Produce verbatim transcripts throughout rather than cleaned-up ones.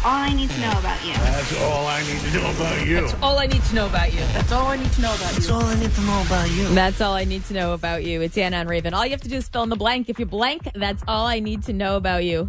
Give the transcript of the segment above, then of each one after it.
all I need to know about you. That's all I need to know about you. That's all I need to know about you. That's all I need to know about you. That's all I need to know about you. That's all I need to know about you. It's Anna and Raven. All you have to do is fill in the blank. If you blank, that's all I need to know about you.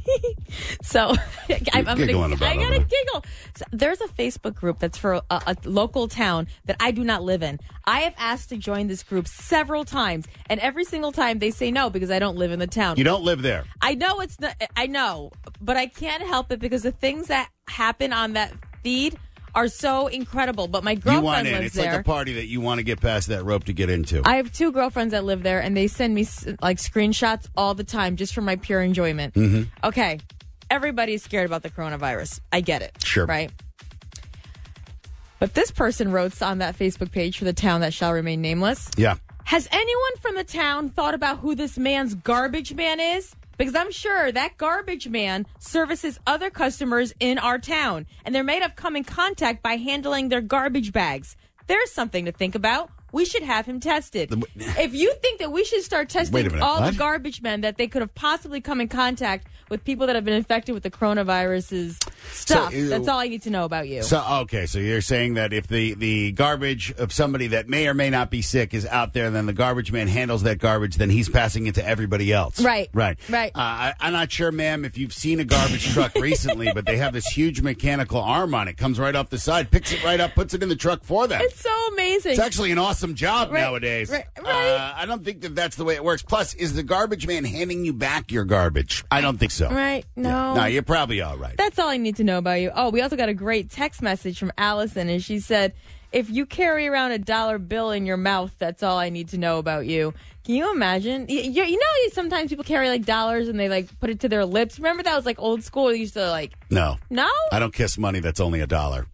So I'm, I'm giggling gonna, about I gotta it. giggle. So there's a Facebook group that's for a, a local town that I do not live in. I have asked to join this group several times, and every single time they say no because I don't live in the town. You don't live there. I know it's not. I know, but I can't help it because the things that happen on that feed are so incredible. But my You girlfriend want in. lives It's there. like a party that you want to get past that rope to get into. I have two girlfriends that live there, and they send me like screenshots all the time just for my pure enjoyment. Mm-hmm. Okay, everybody's scared about the coronavirus. I get it. Sure. Right? But this person wrote on that Facebook page for the town that shall remain nameless. Yeah. Has anyone from the town thought about who this man's garbage man is? Because I'm sure that garbage man services other customers in our town, and they may have come in contact by handling their garbage bags. There's something to think about. We should have him tested. If you think that we should start Wait a testing minute, all what? the garbage men that they could have possibly come in contact with people that have been infected with the coronavirus's stuff, So, uh, that's all I need to know about you. So okay, so you're saying that if the, the garbage of somebody that may or may not be sick is out there, then the garbage man handles that garbage, then he's passing it to everybody else. Right. Right. Right. Uh, I, I'm not sure, ma'am, if you've seen a garbage truck recently, but they have this huge mechanical arm on it. Comes right off the side, picks it right up, puts it in the truck for them. It's so amazing. It's actually an awesome job Right, nowadays. right, right. Uh, I don't think that that's the way it works. Plus, is the garbage man handing you back your garbage? I don't think so. Right. No. Yeah. No, you're probably all right. That's all I need to know about you. Oh, we also got a great text message from Allison, and she said, if you carry around a dollar bill in your mouth, that's all I need to know about you. Can you imagine? You, you, you know, sometimes people carry like dollars and they like put it to their lips. Remember that was like old school? They used to like, No. no? I don't kiss money that's only a dollar.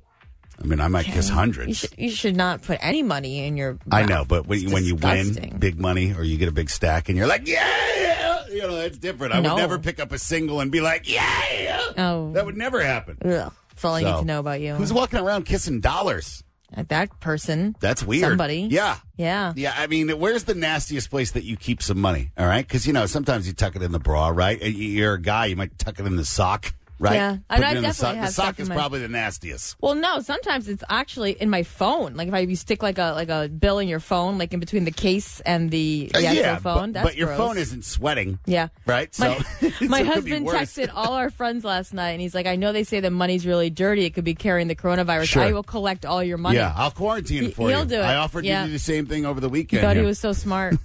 I mean, I might kiss hundreds. You should, you should not put any money in your mouth. I know, but when, It's when you win disgusting. big money or you get a big stack and you're like, yeah, you know, that's different. I No. would never pick up a single and be like, yeah. Oh. That would never happen. Ugh. That's all I need So, to know about you. Who's walking around kissing dollars? That person. That's weird. Somebody. Yeah. Yeah. Yeah, I mean, where's the nastiest place that you keep some money, all right? Because, you know, sometimes you tuck it in the bra, right? You're a guy, you might tuck it in the sock, right? Yeah. I- Put it I in the definitely sock. have The sock stuff in is my- probably the nastiest. Well, no. Sometimes it's actually in my phone. Like if I you stick like a like a bill in your phone, like in between the case and the, the Uh, actual yeah, phone. but, That's but your gross. phone isn't sweating. Yeah. Right? So, My, so my it could be husband worse. texted all our friends last night, and he's like, I know they say that money's really dirty. It could be carrying the coronavirus. Sure. I will collect all your money. Yeah, I'll quarantine He- it for he'll you. do it. I offered Yeah. you to do the same thing over the He weekend. thought he here. was so smart.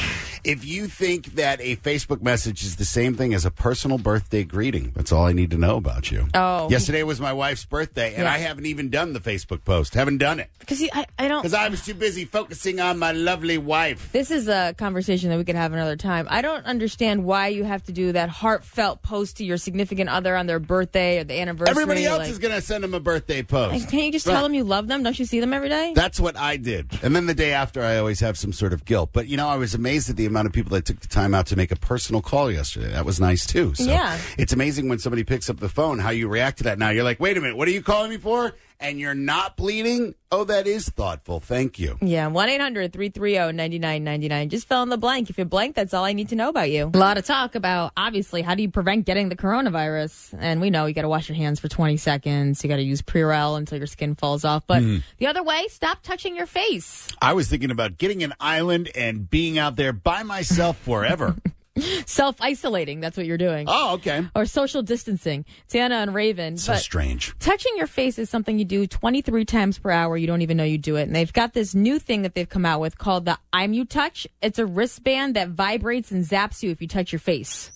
If you think that a Facebook message is the same thing as a personal birthday greeting, that's all I need to know about you. Oh. Yesterday was my wife's birthday, and Yeah. I haven't even done the Facebook post. Haven't done it. Because I, I don't. Because I was too busy focusing on my lovely wife. This is a conversation that we could have another time. I don't understand why you have to do that heartfelt post to your significant other on their birthday or the anniversary. Everybody else like, is going to send them a birthday post. like, can't you just Right. tell them you love them? Don't you see them every day? That's what I did. And then the day after, I always have some sort of guilt. But, you know, I was amazed at the amount of people that took the time out to make a personal call yesterday. That was nice, too. So Yeah. it's amazing when somebody picks up the phone, how you react to that. Now, you're like, wait a minute, what are you calling me for? And you're not bleeding? Oh, that is thoughtful. Thank you. Yeah, one eight hundred three three zero nine nine nine nine. Just fill in the blank. If you blank, that's all I need to know about you. A lot of talk about, obviously, how do you prevent getting the coronavirus? And we know you got to wash your hands for twenty seconds. You got to use Purell until your skin falls off. But the other way, stop touching your face. I was thinking about getting an island and being out there by myself forever. Self-isolating, that's what you're doing. Oh, okay. Or social distancing. Tana and Raven. So but strange. touching your face is something you do twenty-three times per hour. You don't even know you do it. And they've got this new thing that they've come out with called the iMuTouch. It's a wristband that vibrates and zaps you if you touch your face.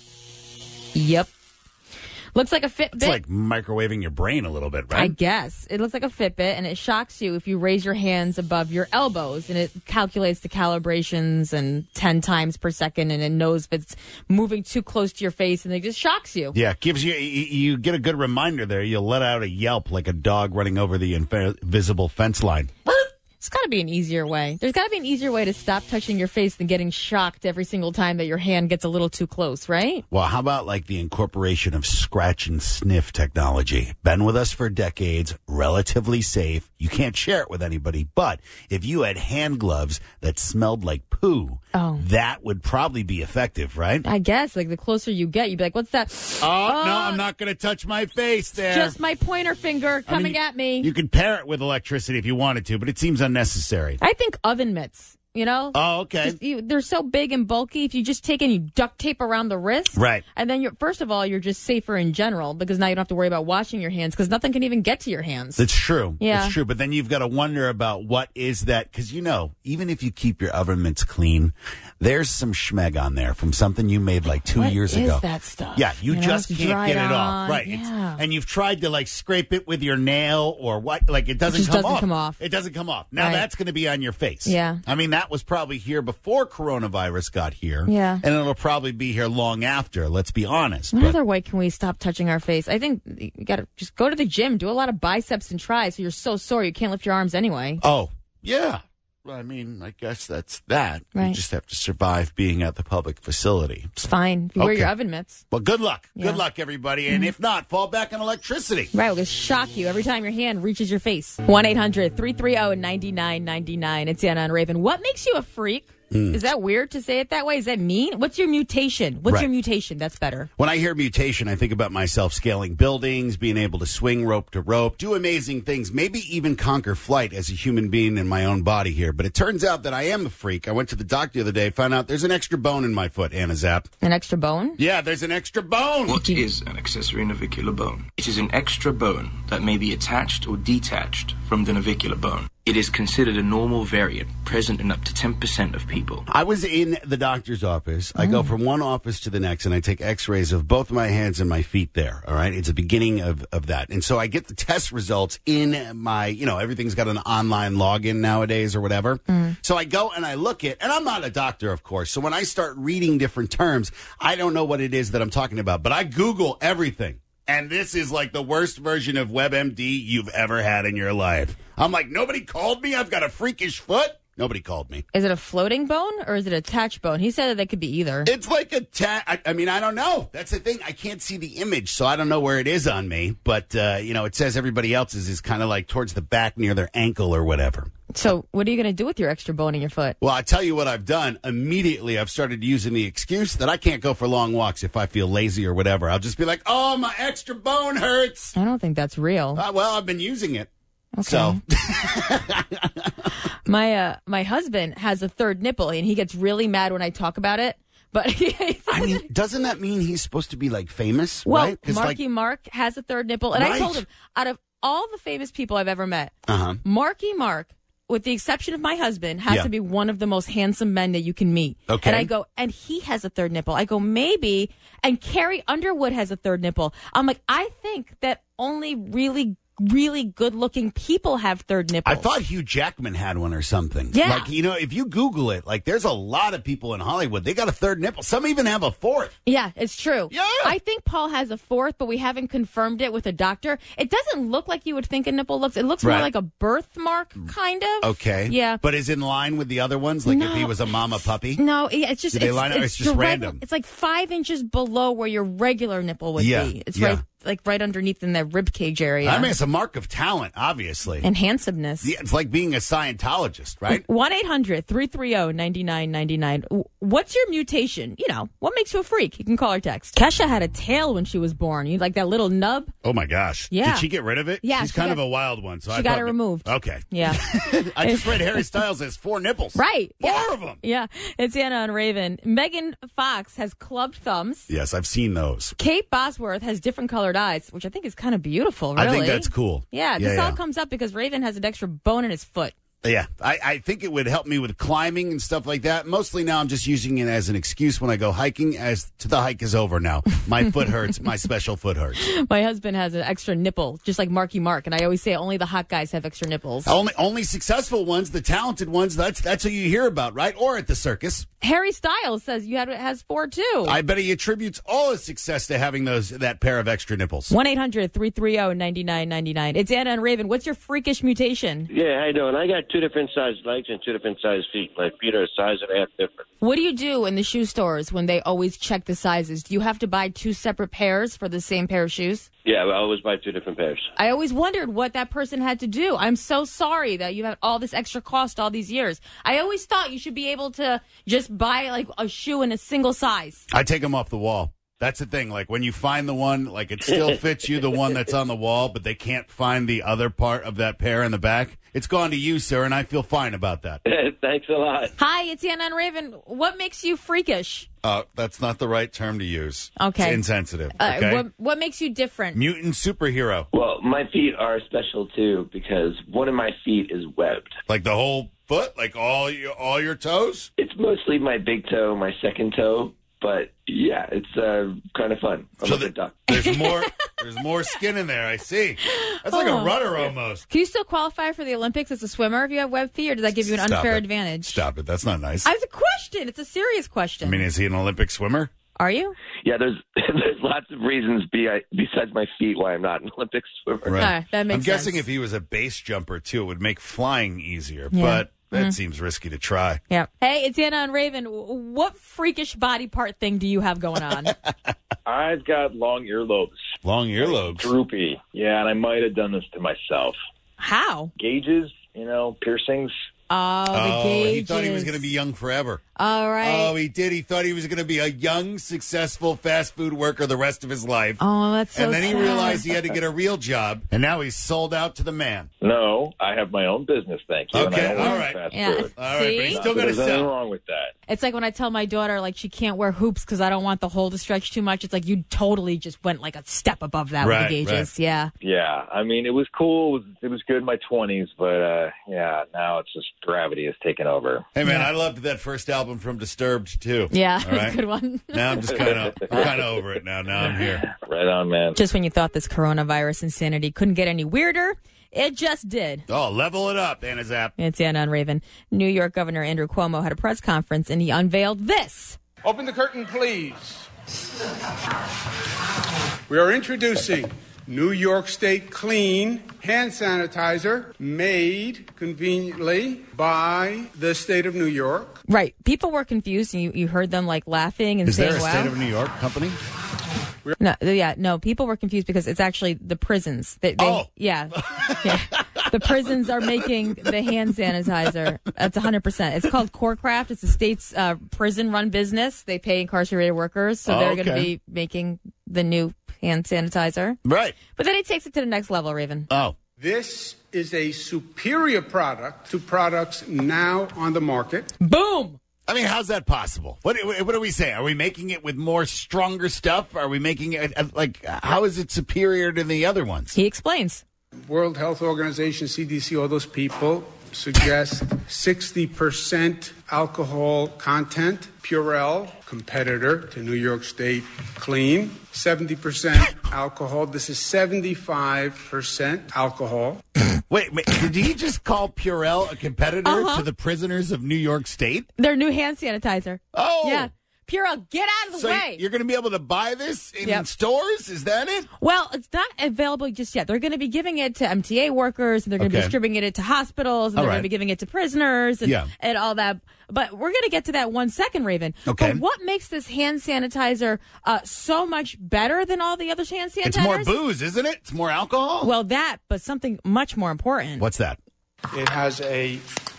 Yep. Looks like a Fitbit. It's like microwaving your brain a little bit, right? I guess. It looks like a Fitbit, and it shocks you if you raise your hands above your elbows, and it calculates the calibrations and ten times per second, and it knows if it's moving too close to your face, and it just shocks you. Yeah, gives you, you you get a good reminder there. You'll let out a yelp like a dog running over the inv- invisible fence line. There's got to be an easier way. There's got to be an easier way to stop touching your face than getting shocked every single time that your hand gets a little too close, right? Well, how about like the incorporation of scratch and sniff technology? Been with us for decades, relatively safe. You can't share it with anybody, but if you had hand gloves that smelled like poo, oh. that would probably be effective, right? I guess. Like the closer you get, you'd be like, what's that? Oh, uh, no, I'm not going to touch my face there. Just my pointer finger coming I mean, at me. You could pair it with electricity if you wanted to, but it seems unnecessary. I think oven mitts. You know? Oh, okay. Just, you, they're so big and bulky. If you just take and you duct tape around the wrist. Right. And then, you're first of all, you're just safer in general because now you don't have to worry about washing your hands because nothing can even get to your hands. It's true. Yeah. It's true. But then you've got to wonder about what is that, because, you know, even if you keep your oven mitts clean, there's some schmeg on there from something you made like two what years is ago. that stuff? Yeah, you, you know, just can't dried get it on. off. Right. Yeah. It's, and you've tried to like scrape it with your nail or what, like it doesn't It just come doesn't off. come off. It doesn't come off. Now Right. that's going to be on your face. Yeah. I mean, that was probably here before coronavirus got here. Yeah. And it'll probably be here long after, let's be honest. What But- other way can we stop touching our face? I think you got to just go to the gym, do a lot of biceps and tries so you're so sore you can't lift your arms anyway. Oh, yeah. Well, I mean, I guess that's that. Right. You just have to survive being at the public facility. It's fine. If you wear Okay. your oven mitts. Well, good luck. Yeah. Good luck, everybody. And if not, fall back on electricity. Right, we'll just shock you every time your hand reaches your face. one eight hundred three three zero nine nine nine nine. It's Anna and Raven. What makes you a freak? Is that weird to say it that way? Is that mean? What's your mutation? What's Right. your mutation? That's better. When I hear mutation, I think about myself scaling buildings, being able to swing rope to rope, do amazing things, maybe even conquer flight as a human being in my own body here. But it turns out that I am a freak. I went to the doctor the other day, found out there's an extra bone in my foot, Anna Zapp. An extra bone? Yeah, there's an extra bone. What is an accessory navicular bone? It is an extra bone that may be attached or detached from the navicular bone. It is considered a normal variant present in up to ten percent of people. I was in the doctor's office. I go from one office to the next, and I take x-rays of both my hands and my feet there, all right? It's the beginning of, of that. And so I get the test results in my, you know, everything's got an online login nowadays or whatever. So I go and I look at, and I'm not a doctor, of course, so when I start reading different terms, I don't know what it is that I'm talking about, but I Google everything. And this is like the worst version of WebMD you've ever had in your life. I'm like, nobody called me? I've got a freakish foot? Nobody called me. Is it a floating bone or is it a attached bone? He said that they could be either. It's like a ta- I, I mean, I don't know. That's the thing. I can't see the image, so I don't know where it is on me. But, uh, you know, it says everybody else's is kind of like towards the back near their ankle or whatever. So what are you going to do with your extra bone in your foot? Well, I tell you what I've done. Immediately, I've started using the excuse that I can't go for long walks if I feel lazy or whatever. I'll just be like, oh, my extra bone hurts. I don't think that's real. Uh, well, I've been using it. Okay. So, my uh, my husband has a third nipple, and he gets really mad when I talk about it. But I mean, doesn't that mean he's supposed to be like famous? well, right? 'Cause, Marky like, Mark has a third nipple, and Right. I told him out of all the famous people I've ever met, uh-huh. Marky Mark, with the exception of my husband, has Yeah. to be one of the most handsome men that you can meet. Okay. And I go, and he has a third nipple. I go, maybe. And Carrie Underwood has a third nipple. I'm like, I think that only really, really good-looking people have third nipples. I thought Hugh Jackman had one or something. Yeah. Like, you know, if you Google it, like, there's a lot of people in Hollywood. They got a third nipple. Some even have a fourth. Yeah, it's true. Yeah. I think Paul has a fourth, but we haven't confirmed it with a doctor. It doesn't look like you would think a nipple looks. It looks more Right. like a birthmark, kind of. Okay. Yeah. But is in line with the other ones? Like, if No. he was a mama puppy? No, yeah, it's just Do they it's, line up or it's it's just direct- random? It's like five inches below where your regular nipple would Yeah, be. It's yeah. right, like right underneath in that rib cage area. I mean, it's a mark of talent, obviously. and handsomeness. Yeah, it's like being a Scientologist, right? one eight hundred three three zero nine nine nine nine. What's your mutation? You know, what makes you a freak? You can call or text. Kesha had a tail when she was born. You like that little nub? Oh, my gosh. Yeah. Did she get rid of it? Yeah, She's she kind got- of a wild one. So she I got thought- it removed. Okay. Yeah. I just read Harry Styles has four nipples. Right. Four yeah. of them. Yeah. It's Anna and Raven. Megan Fox has clubbed thumbs. Yes, I've seen those. Kate Bosworth has different colored eyes, which I think is kind of beautiful, really. I think that's cool. Yeah, this yeah, all yeah. comes up because Raven has an extra bone in his foot. Yeah, I, I think it would help me with climbing and stuff like that. Mostly now I'm just using it as an excuse when I go hiking, as to the hike is over now. My foot hurts. My special foot hurts. My husband has an extra nipple, just like Marky Mark, and I always say only the hot guys have extra nipples. Only only successful ones, the talented ones, that's that's who you hear about, right? Or at the circus. Harry Styles says you have has four too. I bet he attributes all his success to having those that pair of extra nipples. one eight hundred three three zero nine nine nine nine. It's Anna and Raven. What's your freakish mutation? Yeah, how you doing? I got two different sized legs and two different sized feet. My feet are a size and a half different. What do you do in the shoe stores when they always check the sizes? Do you have to buy two separate pairs for the same pair of shoes? Yeah, I always buy two different pairs. I always wondered what that person had to do. I'm so sorry that you have all this extra cost all these years. I always thought you should be able to just buy like a shoe in a single size. I take them off the wall. That's the thing. Like when you find the one, like it still fits you, the one that's on the wall, but they can't find the other part of that pair in the back. It's gone to you, sir, and I feel fine about that. Thanks a lot. Hi, it's Anna and Raven. What makes you freakish? Uh, that's not the right term to use. Okay. It's insensitive. Uh, Okay. what, what makes you different? Mutant superhero. Well, my feet are special too because one of my feet is webbed. Like the whole foot? Like all your, all your toes? It's mostly my big toe, my second toe, but yeah, it's uh, kind of fun. I'm So a the- good duck. There's more There's more skin in there, I see. That's like Oh. a rudder almost. Can you still qualify for the Olympics as a swimmer if you have web feet, or does that give you an Stop unfair it. advantage? Stop it. That's not nice. I have a question. It's a serious question. I mean, is he an Olympic swimmer? Are you? Yeah, there's there's lots of reasons be I, besides my feet why I'm not an Olympic swimmer. Right. that makes I'm guessing sense. if he was a base jumper, too, it would make flying easier. Yeah. But that seems risky to try. Yeah. Hey, it's Anna and Raven. What freakish body part thing do you have going on? I've got long earlobes. Long earlobes. Droopy. Yeah, and I might have done this to myself. How? Gauges, you know, piercings. Oh, the Oh, gauges. he thought he was going to be young forever. All right. Oh, he did. He thought he was going to be a young, successful fast food worker the rest of his life. Oh, that's so and then he sad. realized he had to get a real job, and now he's sold out to the man. No, I have my own business, thank you. and I Okay, don't all want right. fast Yeah. food. All right, but See? he's Not still that going to there's anything sell. wrong with that. It's like when I tell my daughter, like, she can't wear hoops because I don't want the hole to stretch too much. It's like you totally just went like a step above that Right, with the gauges. Yeah. Yeah, I mean, it was cool. It was, it was good in my twenties, but uh, yeah, now it's just gravity has taken over. Hey, man, I loved that first album from Disturbed, too. Yeah, All it was right? a good one. Now I'm just kind of kind of over it now. Now I'm here. Right on, man. Just when you thought this coronavirus insanity couldn't get any weirder, it just did. Oh, level it up, Anna Zapp. It's Anna and Raven. New York Governor Andrew Cuomo had a press conference and he unveiled this. Open the curtain, please. We are introducing New York State Clean hand sanitizer made conveniently by the state of New York. Right. People were confused and you, you heard them like laughing and Is saying, there a wow. state of New York company? No, yeah, no, people were confused because it's actually the prisons. They, they, Oh. Yeah. yeah. The prisons are making the hand sanitizer. That's one hundred percent. It's called CoreCraft. It's the state's uh, prison-run business. They pay incarcerated workers, so Oh, they're going to okay. be making the new hand sanitizer. Right. But then he takes it to the next level, Raven. Oh. This is a superior product to products now on the market. Boom! I mean, how's that possible? What what are we saying? Are we making it with more stronger stuff? Are we making it uh, like how is it superior to the other ones? He explains. World Health Organization, C D C, all those people suggest sixty percent alcohol content. Purell, competitor to New York State Clean, seventy percent alcohol. This is seventy-five percent alcohol. Wait, wait, did he just call Purell a competitor Uh-huh. to the prisoners of New York State? Their new hand sanitizer. Oh. Yeah. Purell, get out of the So way. you're going to be able to buy this in Yep. stores? Is that it? Well, it's not available just yet. They're going to be giving it to M T A workers, and they're going to Okay. be distributing it to hospitals, and All they're right. going to be giving it to prisoners and, Yeah. and all that. But we're going to get to that one second, Raven. Okay. But what makes this hand sanitizer uh, so much better than all the other hand sanitizers? It's more booze, isn't it? It's more alcohol? Well, that, but something much more important. What's that? It has a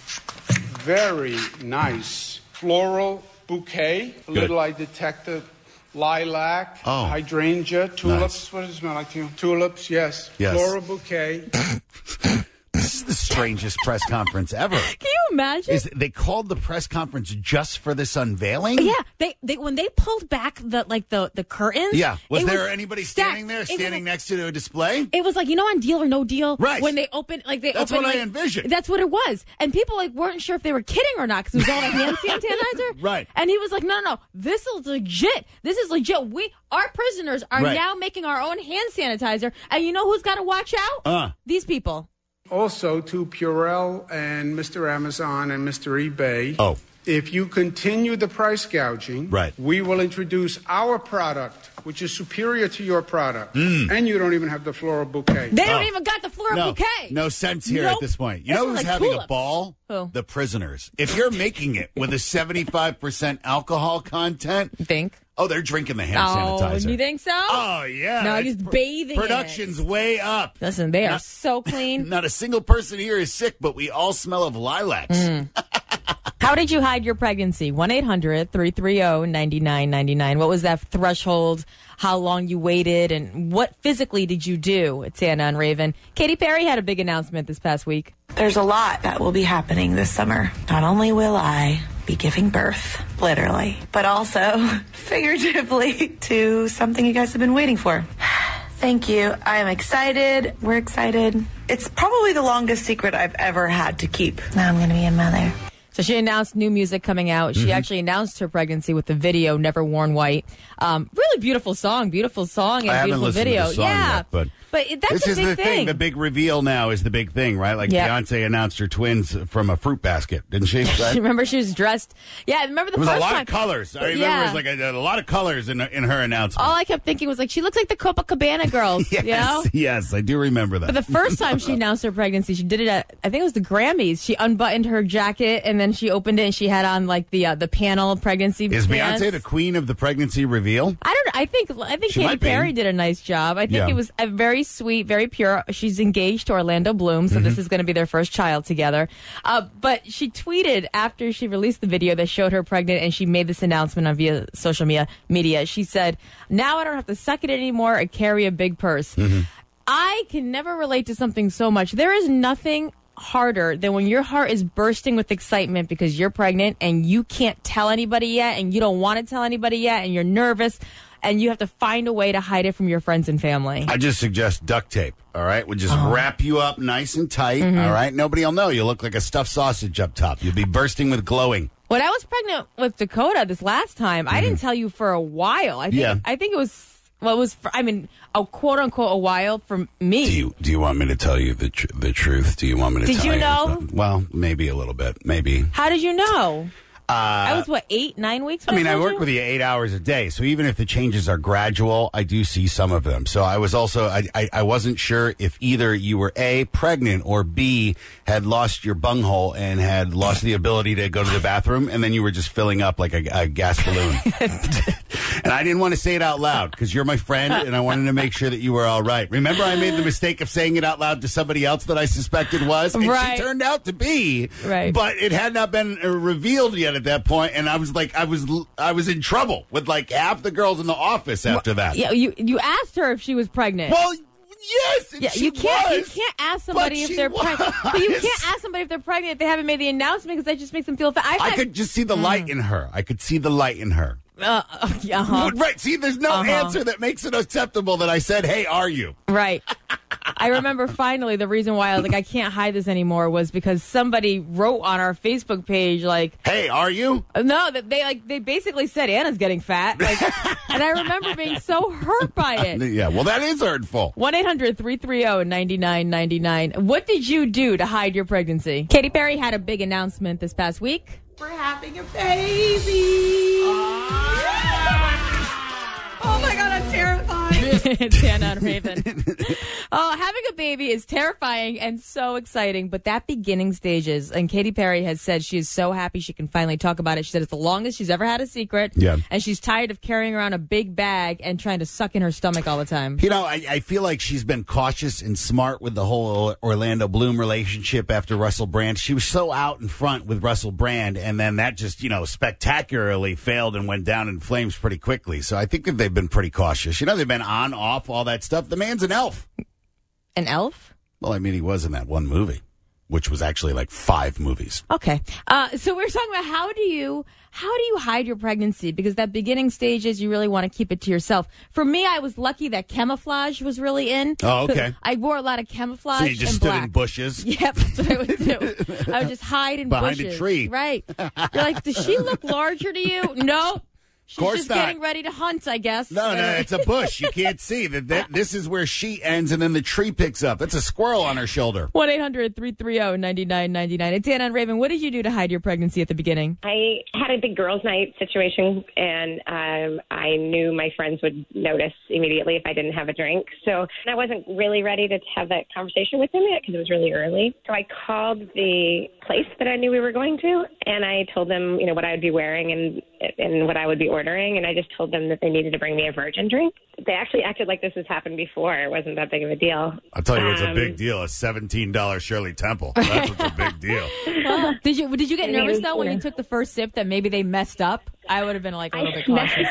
very nice floral bouquet. A little I detect the lilac, Oh. hydrangea, tulips. Nice. What does it smell like to you? Tulips, yes. Yes. Floral bouquet. This is the strangest press conference ever. Can you imagine? Is they called the press conference just for this unveiling? Yeah, they, they when they pulled back the like the the curtains. Yeah. Was it there anybody stacked. standing there, It was standing like- next to a display? It was like, you know, on Deal or No Deal, Right. when they opened, like they That's opened, what I like- envisioned. That's what it was, and people like weren't sure if they were kidding or not because it was all the hand sanitizer. Right. And he was like, no, no, no, this is legit. This is legit. We, our prisoners are Right. now making our own hand sanitizer, and you know who's got to watch out? Uh. These people. Also to Purell and Mister Amazon and Mister eBay. Oh. If you continue the price gouging, right. we will introduce our product, which is superior to your product. Mm. And you don't even have the floral bouquet. They don't Oh. even got the floral No, bouquet. no sense here Nope. at this point. You This know is who's like having tulips. a ball? Who? The prisoners. If you're making it with a seventy-five percent alcohol content, You think? oh, they're drinking the hand Oh, sanitizer. you think so? Oh, yeah. No, It's he's pr- bathing in it. Production's way up. Listen, they are Not- so clean. Not a single person here is sick, but we all smell of lilacs. Mm. How did you hide your pregnancy? one eight hundred three three zero nine nine nine nine. What was that threshold? How long you waited? And what physically did you do? It's Anna and Raven. Katy Perry had a big announcement this past week. There's a lot that will be happening this summer. Not only will I be giving birth, literally, but also figuratively to something you guys have been waiting for. Thank you. I am excited. We're excited. It's probably the longest secret I've ever had to keep. Now I'm going to be a mother. So she announced new music coming out. She Mm-hmm. actually announced her pregnancy with the video "Never Worn White." Um, really beautiful song, beautiful song, and I haven't beautiful listened video. to the song yeah, yet, but, but it- that's this a is big the thing. The big reveal now is the big thing, right? Like Yep. Beyonce announced her twins from a fruit basket, didn't she? Right? Remember, she was dressed. Yeah, remember the It was first a lot time. of colors. I remember Yeah. it was like a, a lot of colors in in her announcement. All I kept thinking was like, she looks like the Copacabana girls. yes, You know? yes, I do remember that. But the first time she announced her pregnancy, she did it at, I think it was the Grammys. She unbuttoned her jacket and then she opened it and she had on like the uh, the panel pregnancy is pants. Beyonce the queen of the pregnancy reveal? I don't know. I think I think She Katy might be. Perry did a nice job. I think Yeah. it was a very sweet, very pure. She's engaged to Orlando Bloom, so Mm-hmm. this is going to be their first child together. Uh, but she tweeted after she released the video that showed her pregnant, and she made this announcement on via social media. Media. She said, "Now I don't have to suck it anymore or carry a big purse." Mm-hmm. I can never relate to something so much. There is nothing harder than when your heart is bursting with excitement because you're pregnant and you can't tell anybody yet and you don't want to tell anybody yet and you're nervous and you have to find a way to hide it from your friends and family. I just suggest duct tape. All right, would just Oh. wrap you up nice and tight. Mm-hmm. All right, nobody will know. You look like a stuffed sausage up top. You'll be bursting with glowing. When I was pregnant with Dakota this last time, I didn't tell you for a while. I think Yeah. I think it was well, it was for, I mean, a quote unquote a while for me. Do you do you want me to tell you the tr- the truth? Do you want me to Did tell you you? know? Well, maybe a little bit. Maybe. How did you know? Uh, I was what eight, nine weeks. I when mean, I told work you? with you eight hours a day, so even if the changes are gradual, I do see some of them. So I was also, I, I, I wasn't sure if either you were A, pregnant, or B, had lost your bunghole and had lost the ability to go to the bathroom, and then you were just filling up like a, a gas balloon. And I didn't want to say it out loud because you're my friend, and I wanted to make sure that you were all right. Remember, I made the mistake of saying it out loud to somebody else that I suspected was, and Right. she turned out to be, Right. but it had not been uh, revealed yet at that point, and I was like, I was, I was in trouble with like half the girls in the office after that. Yeah, you you asked her if she was pregnant. Well, yes, and Yeah, she you can't. was, you can't ask somebody but if she they're pregnant. But you was. can't ask somebody if they're pregnant if they haven't made the announcement because that just makes them feel. Fa- I've I had- could just see the Mm. light in her. I could see the light in her. Uh, yeah, uh-huh. Right. See, there's no Uh-huh. answer that makes it acceptable that I said, "Hey, are you?" Right. I remember finally the reason why I was like, I can't hide this anymore was because somebody wrote on our Facebook page like, "Hey, are you?" no, that they like they basically said Anna's getting fat. Like, and I remember being so hurt by it. Yeah. Well, that is hurtful. one eight hundred three three zero nine nine nine nine. What did you do to hide your pregnancy? Katy Perry had a big announcement this past week. We're having a baby. Oh my God, I'm terrified. It's Anna and Raven. Oh, having a baby is terrifying and so exciting, but that beginning stages, and Katy Perry has said she is so happy she can finally talk about it. She said it's the longest she's ever had a secret. Yeah. And she's tired of carrying around a big bag and trying to suck in her stomach all the time. You know, I, I feel like she's been cautious and smart with the whole Orlando Bloom relationship after Russell Brand. She was so out in front with Russell Brand, and then that just, you know, spectacularly failed and went down in flames pretty quickly. So I think that they've been pretty cautious. You know, they've been on, off, all that stuff. The man's an elf. An elf? Well, I mean, he was in that one movie, which was actually like five movies. Okay. Uh, so we we're talking about how do you how do you hide your pregnancy? Because that beginning stages, you really want to keep it to yourself. For me, I was lucky that camouflage was really in. Oh, okay. I wore a lot of camouflage So you just and stood black. in bushes? Yep, that's what I would do. I would just hide in Behind a bushes. tree. Right. You're like, does she look larger to you? No. She's course just not. getting ready to hunt, I guess. No, no, it's a bush. You can't see that. that this is where she ends, and then the tree picks up. That's a squirrel on her shoulder. one eight hundred three three zero nine nine nine nine. It's Anna and Raven. What did you do to hide your pregnancy at the beginning? I had a big girls' night situation, and um, I knew my friends would notice immediately if I didn't have a drink. So I wasn't really ready to have that conversation with them yet because it was really early. So I called the place that I knew we were going to, and I told them, you know, what I would be wearing and and what I would be ordering, and I just told them that they needed to bring me a virgin drink. They actually acted like this has happened before. It wasn't that big of a deal. I'll tell you what's Um, a big deal. A seventeen dollars Shirley Temple. That's what's a big deal. Well, did you did you get I mean, nervous, though, when yeah. you took the first sip that maybe they messed up? I would have been, like, a little bit cautious.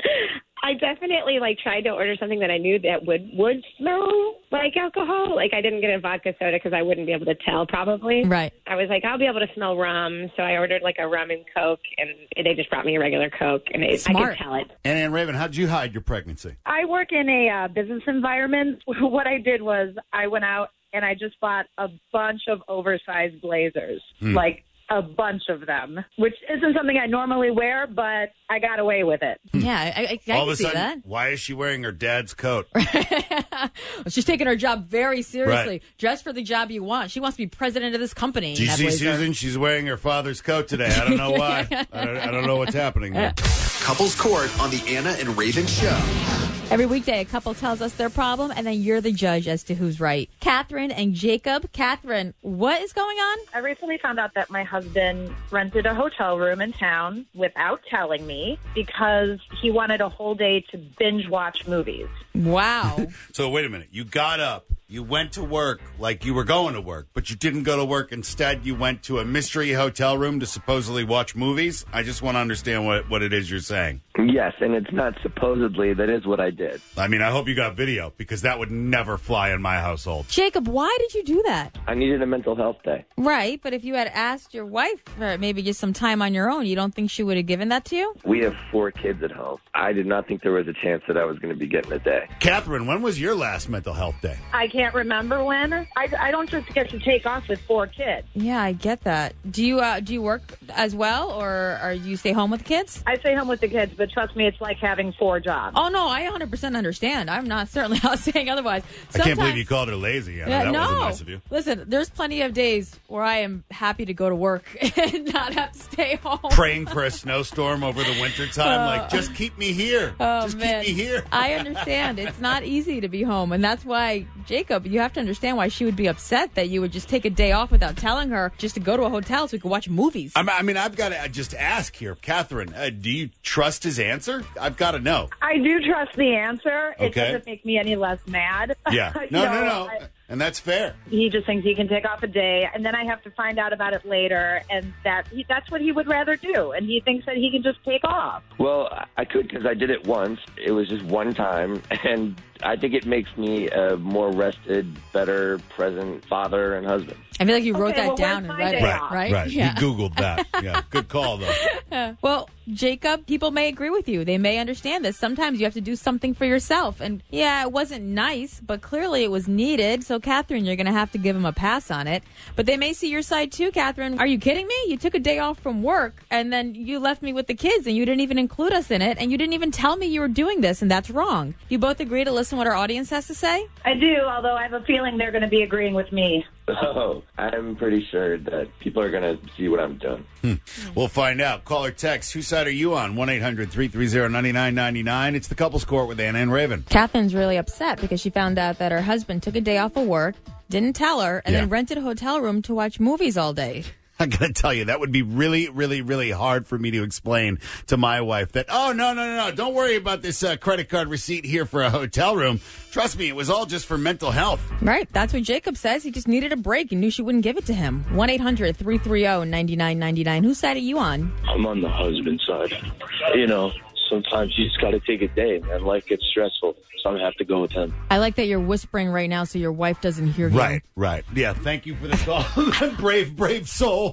I definitely like tried to order something that I knew that would would smell like alcohol. Like I didn't get a vodka soda because I wouldn't be able to tell probably. Right. I was like, I'll be able to smell rum, so I ordered like a rum and Coke, and they just brought me a regular Coke, and it, I Smart. could tell it. And Ann Raven, how'd you hide your pregnancy? I work in a uh, business environment. What I did was I went out and I just bought a bunch of oversized blazers, Hmm. like a bunch of them, which isn't something I normally wear, but I got away with it. Yeah, I, I, I All can of a see sudden, that. why is she wearing her dad's coat? She's taking her job very seriously. Right. Dress for the job you want. She wants to be president of this company. Do you in that see blazer. Susan? She's wearing her father's coat today. I don't know why. I, don't, I don't know what's happening there. Couples Court on the Anna and Raven Show. Every weekday, a couple tells us their problem, and then you're the judge as to who's right. Catherine and Jacob. Catherine, what is going on? I recently found out that my husband rented a hotel room in town without telling me because he wanted a whole day to binge watch movies. Wow. So wait a minute. You got up. You went to work like you were going to work, but you didn't go to work. Instead, you went to a mystery hotel room to supposedly watch movies. I just want to understand what, what it is you're saying. Yes, and it's not supposedly. That is what I did. I mean, I hope you got video because that would never fly in my household. Jacob, why did you do that? I needed a mental health day. Right, but if you had asked your wife for maybe just some time on your own, you don't think she would have given that to you? We have four kids at home. I did not think there was a chance that I was going to be getting a day. Catherine, when was your last mental health day? I can't remember when. I, I don't just get to take off with four kids. Yeah, I get that. Do you uh, do you work as well, or, or do you stay home with the kids? I stay home with the kids, but trust me, it's like having four jobs. Oh, no, I one hundred percent understand. I'm not certainly not saying otherwise. I can't believe you called her lazy. Anna. Yeah, that no. wasn't nice of you. Listen, there's plenty of days where I am happy to go to work and not have to stay home. Praying for a snowstorm over the wintertime, Uh, like, just keep me here. Oh, just man. keep me here. I understand. It's not easy to be home. And that's why, Jacob, you have to understand why she would be upset that you would just take a day off without telling her just to go to a hotel so we could watch movies. I'm- I mean, I've got to just ask here. Catherine, uh, do you trust his answer? I've got to know. I do trust the answer. It Okay. doesn't make me any less mad. Yeah. You No, no, know, no. I- And that's fair. he just thinks he can take off a day, and then I have to find out about it later, and that he, that's what he would rather do, and he thinks that he can just take off. Well, I- I could because I did it once. It was just one time, and I think it makes me a more rested, better, present father and husband. I feel like you wrote Okay, that well, down where's and my read day it, off? right? Right. Yeah. You Googled that. Yeah. Good call, though. Well, Jacob, people may agree with you. They may understand this. Sometimes you have to do something for yourself. And yeah, it wasn't nice, but clearly it was needed. So, Catherine, you're going to have to give him a pass on it. But they may see your side too, Catherine. Are you kidding me? You took a day off from work and then you left me with the kids and you didn't even include us in it. And you didn't even tell me you were doing this. And that's wrong. You both agree to listen to what our audience has to say? I do, although I have a feeling they're going to be agreeing with me. So I'm pretty sure that people are going to see what I'm doing. We'll find out. Call or text. Whose side are you on? one eight hundred three three zero nine nine nine nine. It's the Couples Court with Anna and Raven. Catherine's really upset because she found out that her husband took a day off of work, didn't tell her, and Yeah. then rented a hotel room to watch movies all day. I got to tell you, that would be really, really, really hard for me to explain to my wife that, oh, no, no, no, no, don't worry about this uh, credit card receipt here for a hotel room. Trust me, it was all just for mental health. Right. That's what Jacob says. He just needed a break and knew she wouldn't give it to him. one eight hundred three three zero nine nine nine nine. Whose side are you on? I'm on the husband side. You know, sometimes you just got to take a day, man. Life gets stressful, so I have to go with him. I like that you're whispering right now so your wife doesn't hear you. Right, right. Yeah, thank you for the call. Brave, brave soul.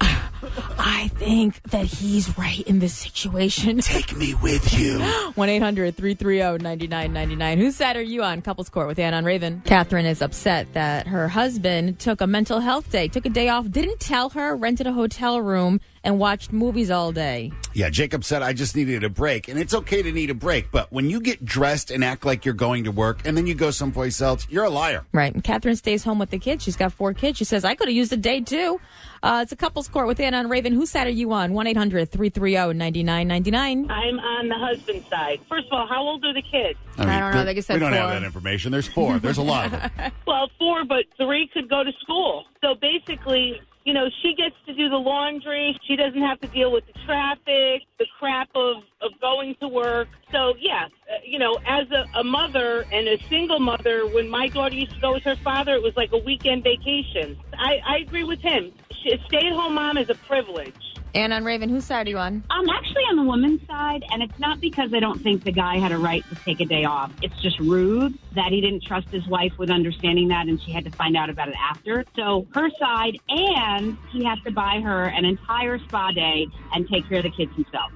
I think that he's right in this situation. Take me with you. one eight hundred three three zero nine nine nine nine. Whose side are you on? Couples Court with Anna and Raven. Catherine is upset that her husband took a mental health day, took a day off, didn't tell her, rented a hotel room, and watched movies all day. Yeah, Jacob said, I just needed a break. And it's okay to need a break, but when you get dressed and act like you're going to work and then you go someplace else, you're a liar. Right. And Catherine stays home with the kids. She's got four kids. She says, I could have used a day, too. Uh, it's a Couples Court with Anna and Raven. Whose side are you on? one eight hundred three three zero nine nine nine nine. I'm on the husband's side. First of all, how old are the kids? I, mean, I don't know. They just said we don't four. have that information. There's four. There's a lot of them. Well, four, but three could go to school. So basically, you know, she gets to do the laundry. She doesn't have to deal with the traffic, the crap of, of going to work. So, yeah, uh, you know, as a, a mother and a single mother, when my daughter used to go with her father, it was like a weekend vacation. I, I agree with him. A stay-at-home mom is a privilege. Anna and Raven, whose side are you on? I'm actually on the woman's side, and it's not because I don't think the guy had a right to take a day off. It's just rude that he didn't trust his wife with understanding that, and she had to find out about it after. So her side, and he has to buy her an entire spa day and take care of the kids himself.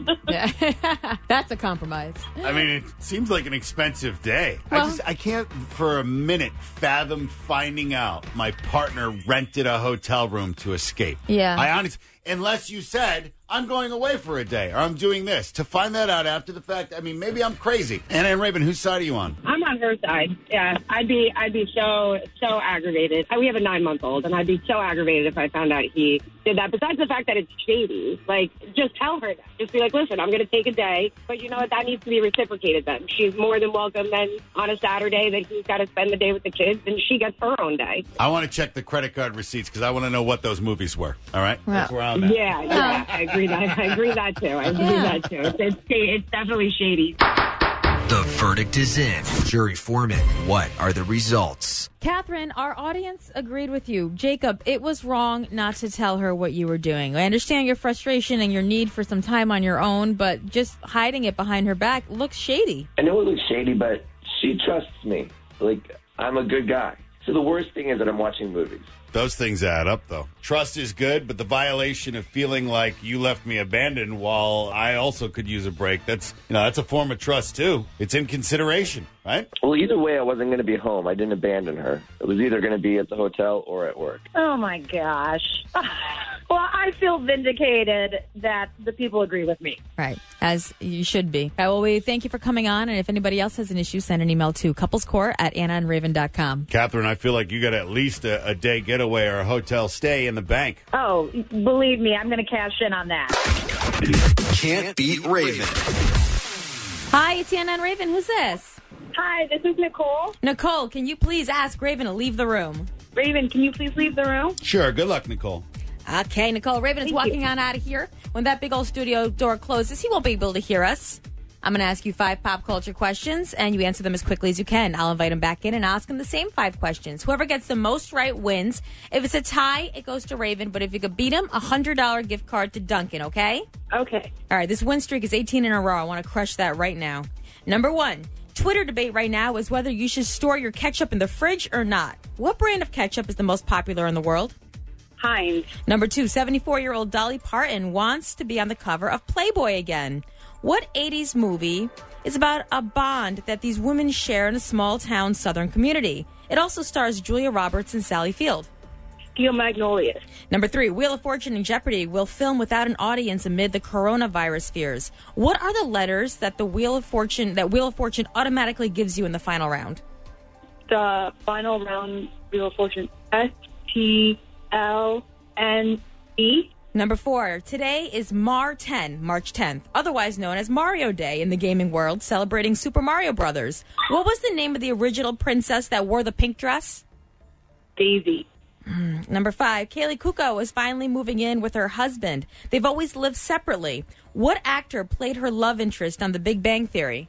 Yep. That's a compromise. I mean, it seems like an expensive day. Well, I just, I can't for a minute fathom finding out my partner rented a hotel room to escape. Yeah. I honestly, unless you said, I'm going away for a day or I'm doing this. To find that out after the fact, I mean, maybe I'm crazy. Anna and Raven, whose side are you on? I'm on her side. Yeah, I'd be, I'd be so, so aggravated. We have a nine-month-old, and I'd be so aggravated if I found out he did that. Besides the fact that it's shady, like, just tell her that. Just be like, listen, I'm going to take a day, but you know what? That needs to be reciprocated then. She's more than welcome then on a Saturday that he's got to spend the day with the kids, and she gets her own day. I want to check the credit card receipts because I want to know what those movies were. All right? Well, That's where I'm at. Yeah, yeah, I agree that. I agree that too. I agree Yeah. that too. It's, it's, it's definitely shady. The verdict is in. Jury foreman, what are the results? Catherine, our audience agreed with you. Jacob, it was wrong not to tell her what you were doing. I understand your frustration and your need for some time on your own, but just hiding it behind her back looks shady. I know it looks shady, but she trusts me. Like, I'm a good guy. So the worst thing is that I'm watching movies. Those things add up, though. Trust is good, but the violation of feeling like you left me abandoned while I also could use a break, that's, you know, that's a form of trust, too. It's in consideration, right? Well, either way, I wasn't going to be home. I didn't abandon her. It was either going to be at the hotel or at work. Oh, my gosh. Well, I feel vindicated that the people agree with me. Right, as you should be. Uh, well, we thank you for coming on, and if anybody else has an issue, send an email to couplescore at anna and raven dot com. Catherine, I feel like you got at least a, a day getaway or a hotel stay in the bank. Oh, believe me, I'm going to cash in on that. Can't beat Raven. Hi, it's Anna and Raven. Who's this? Hi, this is Nicole. Nicole, can you please ask Raven to leave the room? Raven, can you please leave the room? Sure. Good luck, Nicole. Okay, Nicole. Raven is Thank walking you. on out of here. When that big old studio door closes, he won't be able to hear us. I'm going to ask you five pop culture questions, and you answer them as quickly as you can. I'll invite him back in and ask him the same five questions. Whoever gets the most right wins. If it's a tie, it goes to Raven. But if you could beat him, a one hundred dollars gift card to Duncan, okay? Okay. All right, this win streak is eighteen in a row. I want to crush that right now. Number one, Twitter debate right now is whether you should store your ketchup in the fridge or not. What brand of ketchup is the most popular in the world? Heinz. Number two, seventy-four-year-old Dolly Parton wants to be on the cover of Playboy again. What eighties movie is about a bond that these women share in a small-town southern community? It also stars Julia Roberts and Sally Field. Steel Magnolias. Number three, Wheel of Fortune and Jeopardy will film without an audience amid the coronavirus fears. What are the letters that the Wheel of Fortune that Wheel of Fortune automatically gives you in the final round? The final round Wheel of Fortune. S T L N E. Number four, today is Mar tenth, March tenth, otherwise known as Mario Day in the gaming world, celebrating Super Mario Brothers. What was the name of the original princess that wore the pink dress? Daisy. Mm. Number five, Kaylee Cuoco is finally moving in with her husband. They've always lived separately. What actor played her love interest on The Big Bang Theory?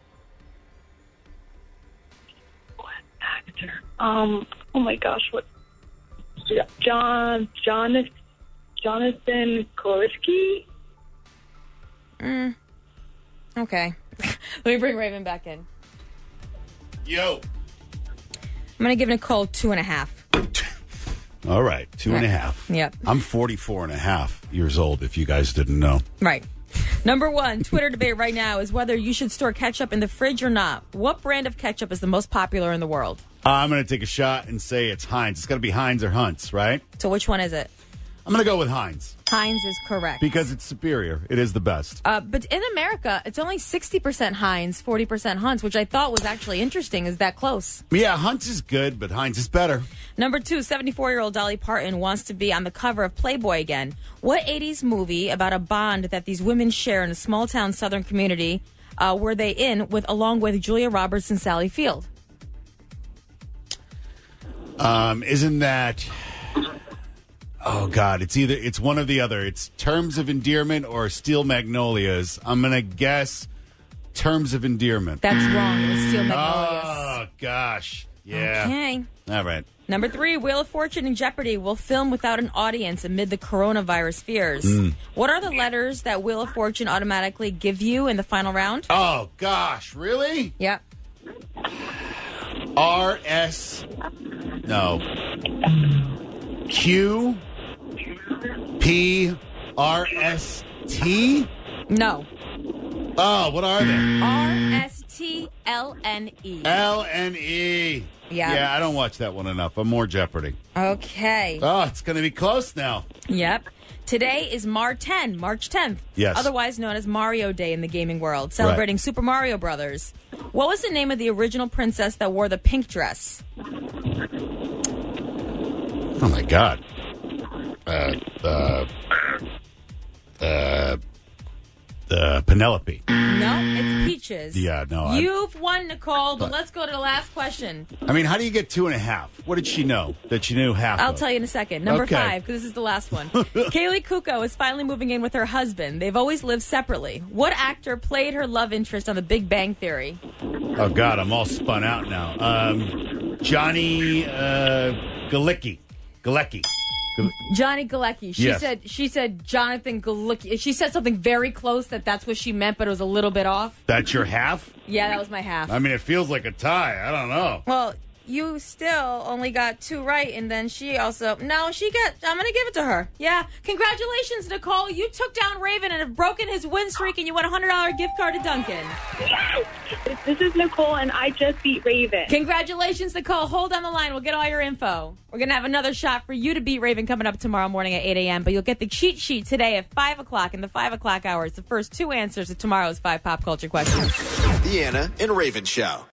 What actor? Um. Oh my gosh. What? John. Jonathan. Jonathan Koliski. Mm. Okay. Let me bring Raven back in. Yo. I'm going to give Nicole two and a half. All right, two and a half. Yep. I'm forty-four and a half years old, if you guys didn't know. Right. Number one, Twitter debate right now is whether you should store ketchup in the fridge or not. What brand of ketchup is the most popular in the world? Uh, I'm going to take a shot and say it's Heinz. It's got to be Heinz or Hunt's, right? So which one is it? I'm going to go with Heinz. Heinz is correct. Because it's superior. It is the best. Uh, but in America, it's only sixty percent Heinz, forty percent Hunt's, which I thought was actually interesting. Is that close? Yeah, Hunt's is good, but Heinz is better. Number two, seventy-four-year-old Dolly Parton wants to be on the cover of Playboy again. What eighties movie about a bond that these women share in a small-town southern community uh, were they in with along with Julia Roberts and Sally Field? Um, isn't that... Oh, God, it's either it's one or the other. It's Terms of Endearment or Steel Magnolias. I'm going to guess Terms of Endearment. That's wrong. It was Steel Magnolias. Oh, gosh. Yeah. Okay. All right. Number three, Wheel of Fortune and Jeopardy will film without an audience amid the coronavirus fears. Mm. What are the letters that Wheel of Fortune automatically give you in the final round? Oh, gosh. Really? Yep. R, S, no. Q, P, R, S, T? No. Oh, what are they? R, S, T, L, N, E. L, N, E. Yeah. Yeah, I don't watch that one enough. I'm more Jeopardy. Okay. Oh, it's going to be close now. Yep. Today is Mar tenth, March tenth. Yes. Otherwise known as Mario Day in the gaming world, celebrating Right. Super Mario Brothers. What was the name of the original princess that wore the pink dress? Oh, my God. Uh, uh, uh, uh, Penelope. No, it's Peaches. Yeah, no. I, You've won, Nicole, but let's go to the last question. I mean, how do you get two and a half? What did she know that she knew half I'll of? tell you in a second. Number Okay. five, because this is the last one. Kaylee Kuko is finally moving in with her husband. They've always lived separately. What actor played her love interest on The Big Bang Theory? Oh, God, I'm all spun out now. Um, Johnny uh, Galecki. Galecki. Gal- Johnny Galecki. She Yes. said she said Jonathan Galecki. She said something very close that that's what she meant, but it was a little bit off. That's your half? Yeah, that was my half. I mean, it feels like a tie. I don't know. Well, you still only got two right, and then she also... No, she got... I'm going to give it to her. Yeah. Congratulations, Nicole. You took down Raven and have broken his win streak, and you won a one hundred dollars gift card to Dunkin'. This is Nicole, and I just beat Raven. Congratulations, Nicole. Hold on the line. We'll get all your info. We're going to have another shot for you to beat Raven coming up tomorrow morning at eight a.m., but you'll get the cheat sheet today at five o'clock in the five o'clock hour. It's the first two answers to tomorrow's five pop culture questions. The Anna and Raven Show.